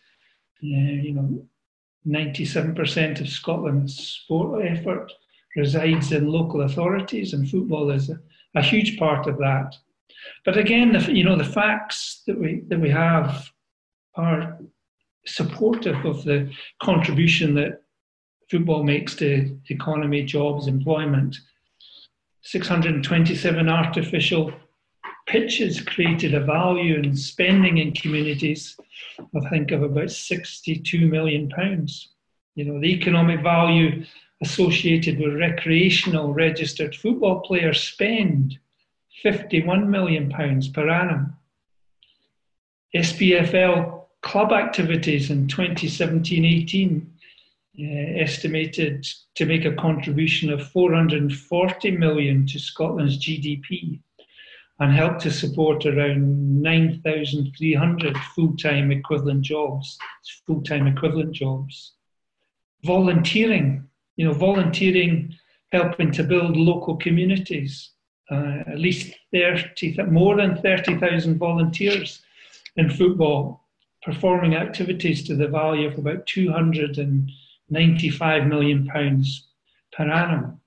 97% of Scotland's sport effort resides in local authorities, and football is a huge part of that. But again, the facts that we have are supportive of the contribution that football makes to economy, jobs, employment. 627 artificial pitches created a value in spending in communities, I think, of about £62 million. You know, the economic value associated with recreational registered football players spend £51 million per annum. SPFL club activities in 2017-18 estimated to make a contribution of 440 million to Scotland's GDP and help to support around 9,300 full-time equivalent jobs. Volunteering, volunteering helping to build local communities. At least more than 30,000 volunteers in football, performing activities to the value of about £295 million per annum.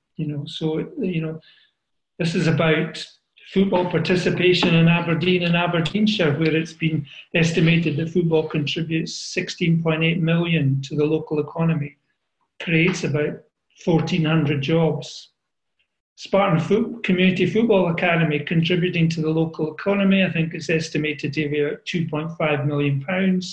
This is about football participation in Aberdeen and Aberdeenshire, where it's been estimated that football contributes 16.8 million to the local economy, creates about 1,400 jobs. Spartan Community Football Academy contributing to the local economy, I think it's estimated to be about £2.5 million,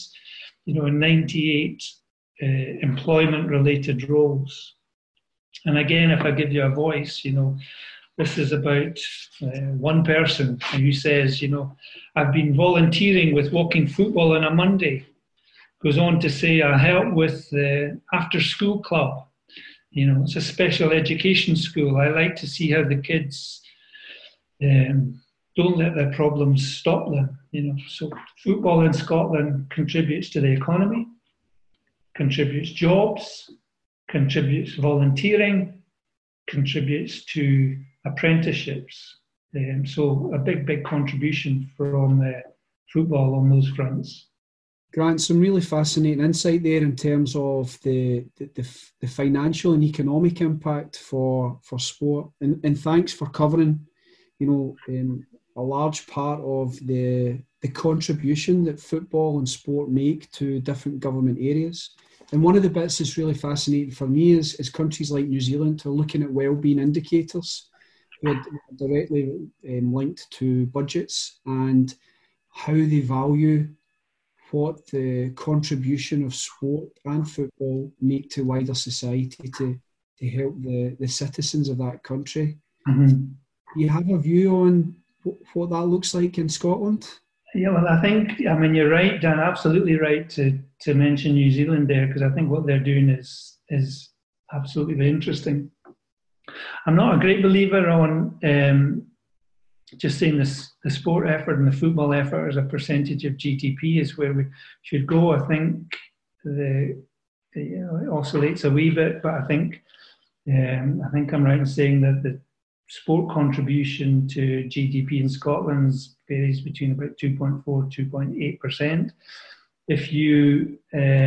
in 98 employment-related roles. And again, if I give you a voice, this is about one person who says, I've been volunteering with Walking Football on a Monday. Goes on to say, I help with the after-school club. It's a special education school. I like to see how the kids don't let their problems stop them. So football in Scotland contributes to the economy, contributes jobs, contributes volunteering, contributes to apprenticeships. So a big contribution from football on those fronts. Grant, some really fascinating insight there in terms of the financial and economic impact for sport, and thanks for covering, a large part of the contribution that football and sport make to different government areas. And one of the bits that's really fascinating for me is countries like New Zealand are looking at wellbeing indicators that are directly linked to budgets and how they value what the contribution of sport and football make to wider society to help the citizens of that country. Mm-hmm. Do you have a view on what that looks like in Scotland? Yeah, well, you're right, Dan, absolutely right to mention New Zealand there, because I think what they're doing is absolutely very interesting. I'm not a great believer on just saying the sport effort and the football effort as a percentage of GDP is where we should go. I think it oscillates a wee bit, but I think I'm right in saying that the sport contribution to GDP in Scotland varies between about 2.4 to 2.8%. If you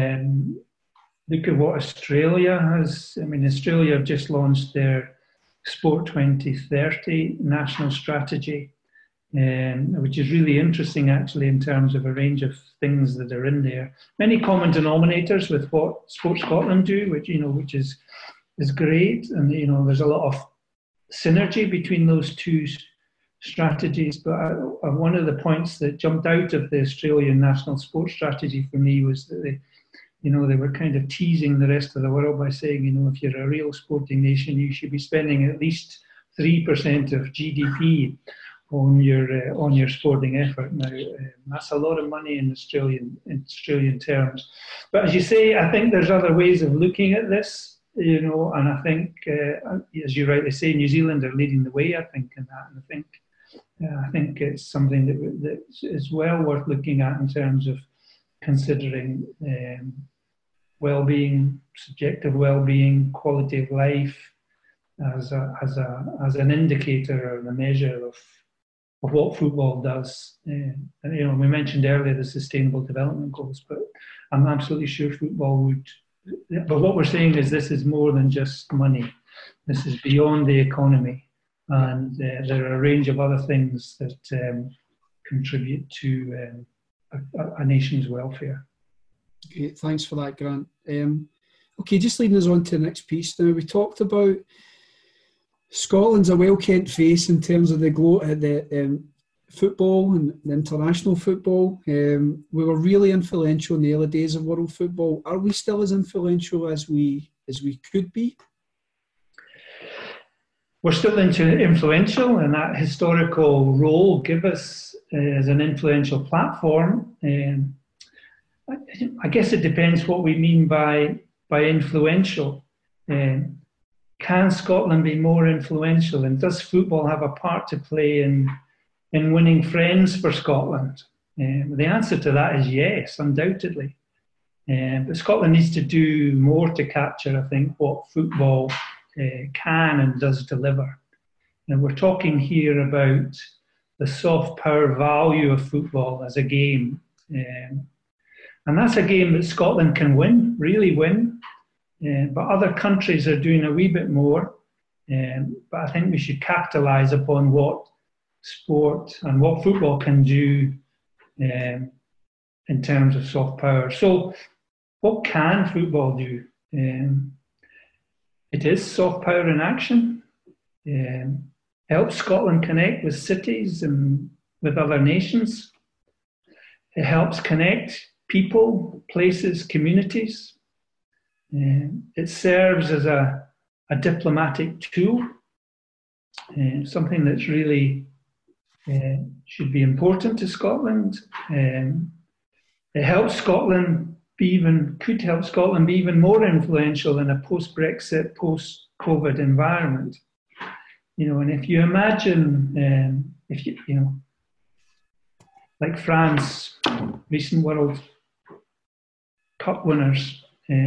look at what Australia has, Australia have just launched their Sport 2030 national strategy, which is really interesting actually in terms of a range of things that are in there. Many common denominators with what Sport Scotland do, which is great, and there's a lot of synergy between those two strategies. But one of the points that jumped out of the Australian national sports strategy for me was that they were kind of teasing the rest of the world by saying, if you're a real sporting nation, you should be spending at least 3% of GDP on your sporting effort. Now, that's a lot of money in Australian terms. But as you say, I think there's other ways of looking at this, and I think, as you rightly say, New Zealand are leading the way, I think, in that. And I think it's something that is well worth looking at in terms of considering well-being, subjective well-being, quality of life as an indicator or a measure of what football does. And, we mentioned earlier the Sustainable Development Goals, but I'm absolutely sure football would. But what we're saying is this is more than just money. This is beyond the economy, and there are a range of other things that contribute to a nation's welfare. Great, thanks for that, Grant. Okay, just leading us on to the next piece now. We talked about Scotland's a well-kent face in terms of the football and international football. We were really influential in the early days of world football. Are we still as influential as we could be? We're still influential, and that historical role give us as an influential platform. I guess it depends what we mean by influential. Can Scotland be more influential, and does football have a part to play in winning friends for Scotland? The answer to that is yes, undoubtedly. But Scotland needs to do more to capture, I think, what football can and does deliver. And we're talking here about the soft power value of football as a game. And that's a game that Scotland can win, really win. But other countries are doing a wee bit more. But I think we should capitalise upon what sport and what football can do in terms of soft power. So what can football do? It is soft power in action. Helps Scotland connect with cities and with other nations. It helps connect people, places, communities. It serves as a diplomatic tool, something that's really should be important to Scotland. It helps Scotland could help Scotland be even more influential in a post-Brexit, post-COVID environment. And if you imagine, like France, recent World Cup winners,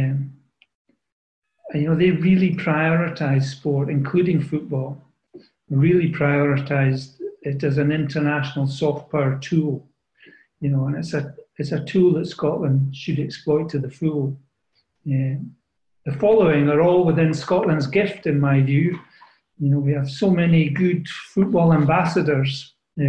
they really prioritise sport, including football, really prioritised it as an international soft power tool, and it's a tool that Scotland should exploit to the full. The following are all within Scotland's gift, in my view. We have so many good football ambassadors.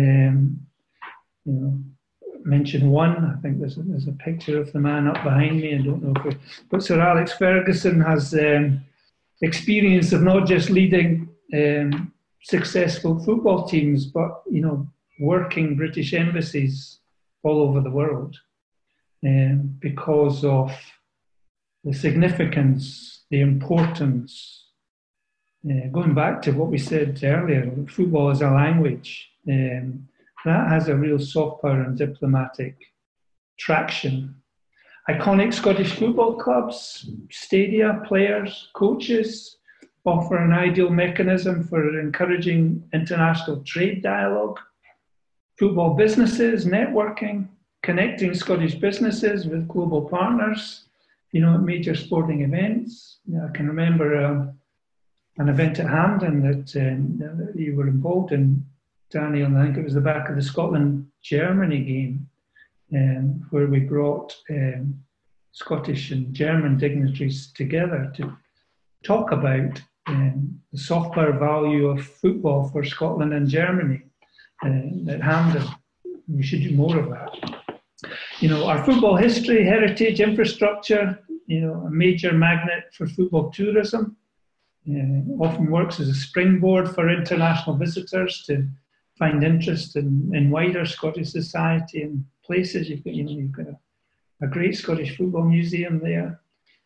Mention one. I think there's a picture of the man up behind me. I don't know but Sir Alex Ferguson has experience of not just leading successful football teams, but working British embassies all over the world, because of the significance, the importance. Going back to what we said earlier, football is a language. That has a real soft power and diplomatic traction. Iconic Scottish football clubs, stadia, players, coaches offer an ideal mechanism for encouraging international trade dialogue. Football businesses, networking, connecting Scottish businesses with global partners, at major sporting events. I can remember an event at Hampden that you were involved in, Daniel. I think it was the back of the Scotland-Germany game, where we brought Scottish and German dignitaries together to talk about the soft power value of football for Scotland and Germany at Hampden. We should do more of that. Our football history, heritage, infrastructure, a major magnet for football tourism, often works as a springboard for international visitors to find interest in wider Scottish society and places. You've got a great Scottish football museum there.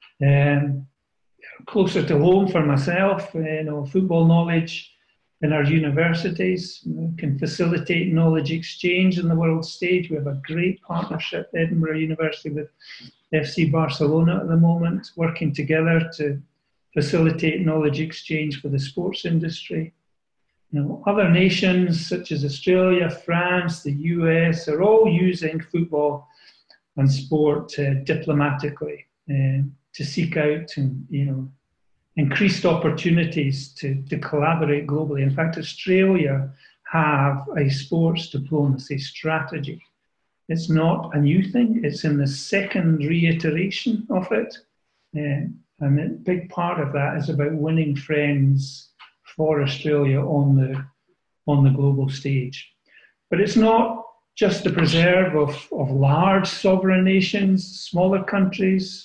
Closer to home for myself, football knowledge in our universities can facilitate knowledge exchange on the world stage. We have a great partnership, Edinburgh University, with FC Barcelona at the moment, working together to facilitate knowledge exchange for the sports industry. Other nations such as Australia, France, the US are all using football and sport diplomatically to seek out and increased opportunities to collaborate globally. In fact, Australia have a sports diplomacy strategy. It's not a new thing. It's in the second reiteration of it. And a big part of that is about winning friends for Australia on the global stage. But it's not just the preserve of large sovereign nations, smaller countries.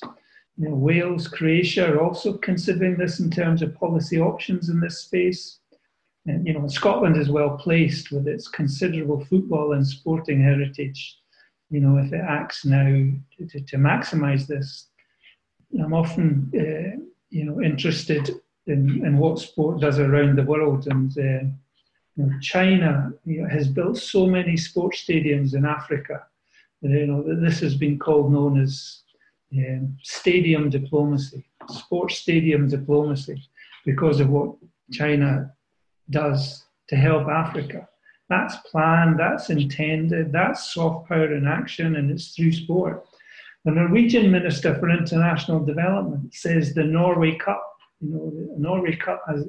Wales, Croatia are also considering this in terms of policy options in this space. And, Scotland is well placed with its considerable football and sporting heritage. If it acts now to maximise this, I'm often, interested in what sport does around the world. And China has built so many sports stadiums in Africa. This has been known as stadium diplomacy, sports stadium diplomacy, because of what China does to help Africa. That's planned, that's intended, that's soft power in action, and it's through sport. The Norwegian Minister for International Development says the Norway Cup, the Norway Cup has,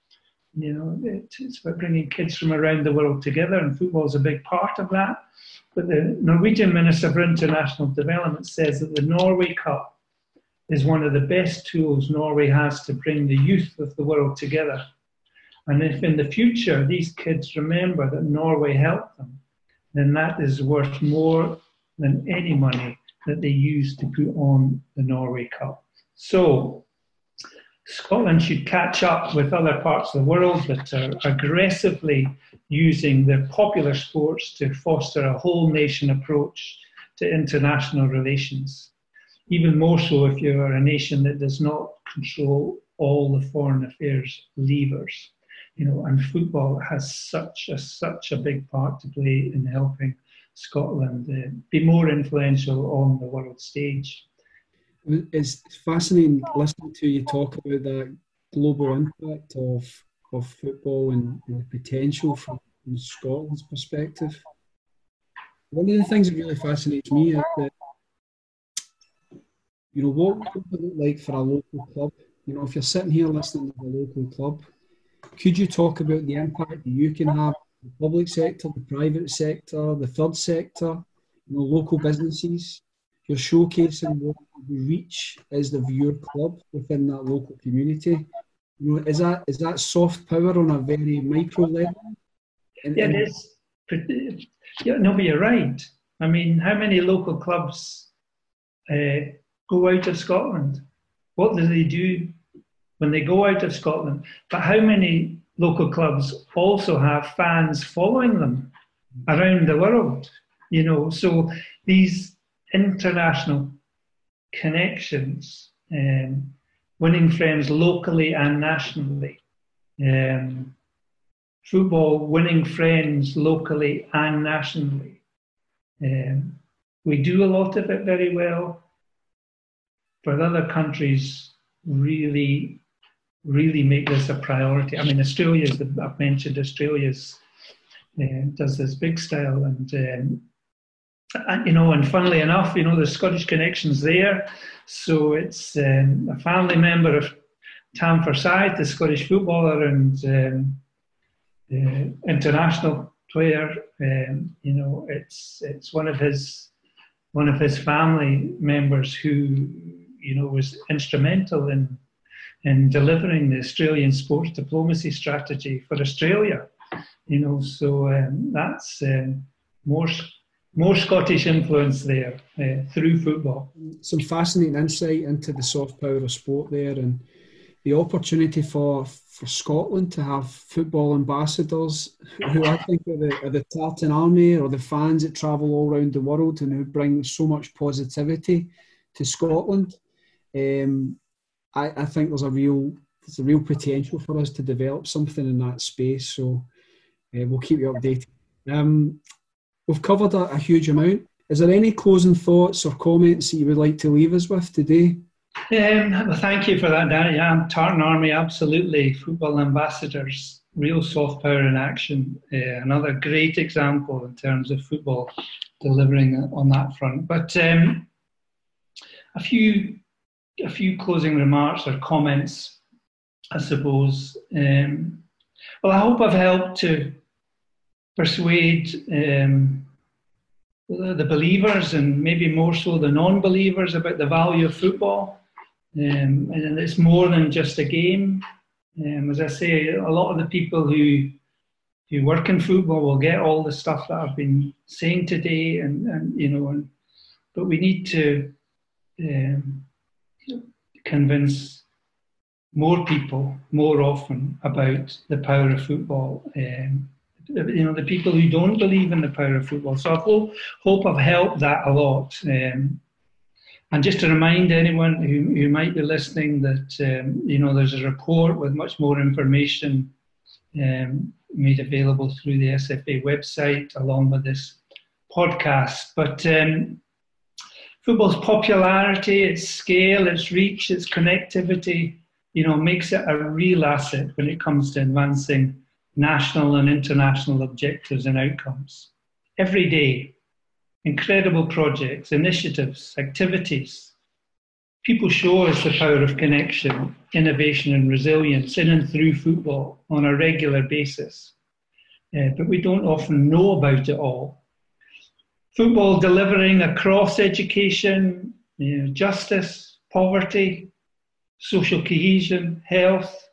it's about bringing kids from around the world together, and football is a big part of that. But the Norwegian Minister for International Development says that the Norway Cup is one of the best tools Norway has to bring the youth of the world together. And if in the future these kids remember that Norway helped them, then that is worth more than any money that they use to put on the Norway Cup. So Scotland should catch up with other parts of the world that are aggressively using their popular sports to foster a whole nation approach to international relations. Even more so if you are a nation that does not control all the foreign affairs levers. And football has such a big part to play in helping Scotland be more influential on the world stage. It's fascinating listening to you talk about that global impact of football and the potential from Scotland's perspective. One of the things that really fascinates me is that, what would it look like for a local club? If you're sitting here listening to a local club, could you talk about the impact that you can have in the public sector, the private sector, the third sector, local businesses? You're showcasing what the reach is of your club within that local community. Is that soft power on a very micro level? Yeah, it is. But you're right. I mean, how many local clubs go out of Scotland? What do they do when they go out of Scotland? But how many local clubs also have fans following them around the world? So these international connections, winning friends locally and nationally, football winning friends locally and nationally. We do a lot of it very well, but other countries really make this a priority. I mean, I've mentioned Australia's does this big style, and funnily enough, the Scottish connection's there. So it's a family member of Tam Forsyth, the Scottish footballer and international player. It's one of his family members who was instrumental in delivering the Australian sports diplomacy strategy for Australia. So that's more Scottish influence there through football. Some fascinating insight into the soft power of sport there, and the opportunity for Scotland to have football ambassadors who I think are the Tartan Army, or the fans that travel all around the world and who bring so much positivity to Scotland. I think there's a real potential for us to develop something in that space. So we'll keep you updated. We've covered a huge amount. Is there any closing thoughts or comments that you would like to leave us with today? Well, thank you for that, Danny. Yeah, Tartan Army, absolutely. Football ambassadors, real soft power in action. Another great example in terms of football delivering on that front. But a few closing remarks or comments, I suppose. Well, I hope I've helped to persuade the believers, and maybe more so the non-believers, about the value of football. And it's more than just a game. As I say, a lot of the people who work in football will get all the stuff that I've been saying today, but we need to convince more people more often about the power of football. The people who don't believe in the power of football. So I hope I've helped that a lot. And just to remind anyone who might be listening that, there's a report with much more information made available through the SFA website along with this podcast. But football's popularity, its scale, its reach, its connectivity, makes it a real asset when it comes to advancing national and international objectives and outcomes. Every day, incredible projects, initiatives, activities. People show us the power of connection, innovation and resilience in and through football on a regular basis. But we don't often know about it all. Football delivering across education, justice, poverty, social cohesion, health,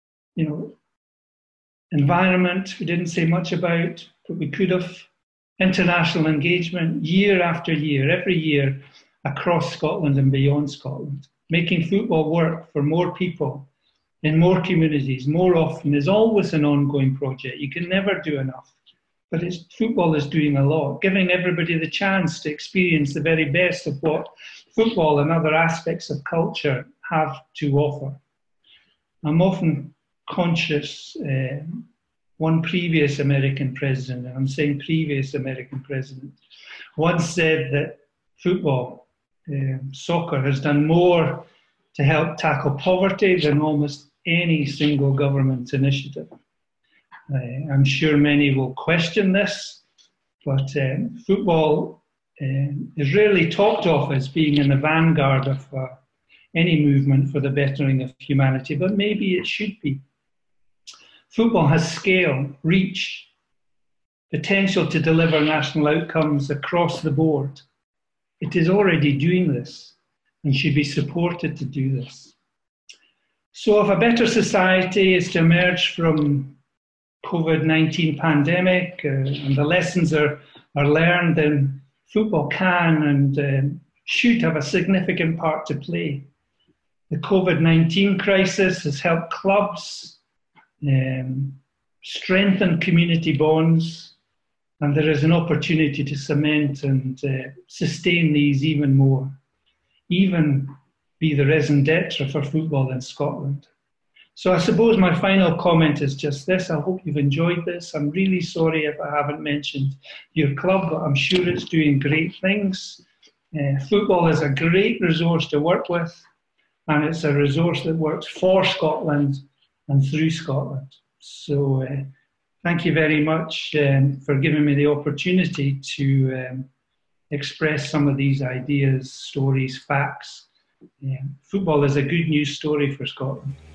environment, we didn't say much about, but we could have. International engagement, year after year, every year, across Scotland and beyond Scotland. Making football work for more people in more communities more often is always an ongoing project. You can never do enough. But football is doing a lot, giving everybody the chance to experience the very best of what football and other aspects of culture have to offer. I'm often conscious, one previous American president, and I'm saying previous American president, once said that football, soccer, has done more to help tackle poverty than almost any single government initiative. I'm sure many will question this, but football is rarely talked of as being in the vanguard of any movement for the bettering of humanity, but maybe it should be. Football has scale, reach, potential to deliver national outcomes across the board. It is already doing this and should be supported to do this. So if a better society is to emerge from COVID-19 pandemic and the lessons are learned, then football can and should have a significant part to play. The COVID-19 crisis has helped clubs strengthen community bonds, and there is an opportunity to cement and sustain these even more, even be the raison d'etre for football in Scotland. So I suppose my final comment is just this. I hope you've enjoyed this. I'm really sorry if I haven't mentioned your club, but I'm sure it's doing great things. Football is a great resource to work with, and it's a resource that works for Scotland and through Scotland. So thank you very much for giving me the opportunity to express some of these ideas, stories, facts. Football is a good news story for Scotland.